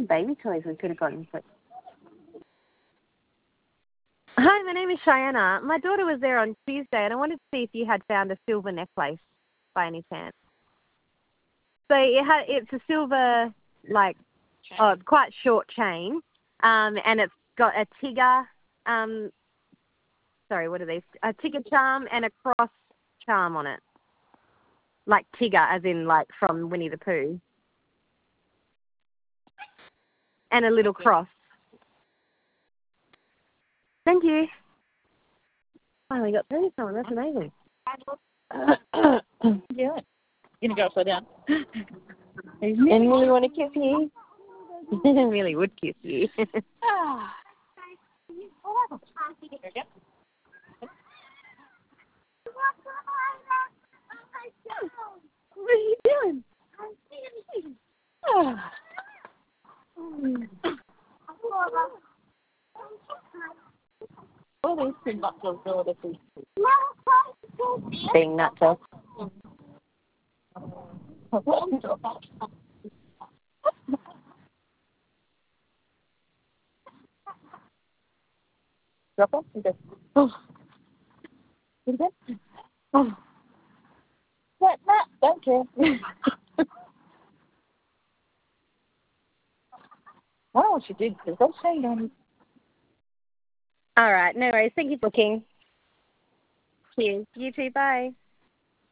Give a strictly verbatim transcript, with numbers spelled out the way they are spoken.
baby toys we could have gotten for. Hi, my name is Cheyenne. My daughter was there on Tuesday, and I wanted to see if you had found a silver necklace by any chance. So it had, it's a silver, like, oh, quite short chain, um, and it's got a Tigger, um, sorry, what are these? A Tigger charm and a cross charm on it. Like Tigger, as in, like, from Winnie the Pooh. And a little cross. Thank you. Finally got through someone. That's amazing. Yeah. You're going to go upside down. And really want to kiss you. Really would kiss you. What are you doing? All these two nuts are really different. Being natural. Drop off and go, oh. Is it? Oh. That, that, don't care. I don't know what she did, because that's saying on. All right, no worries. Thank you for looking. Cheers. You too. Bye.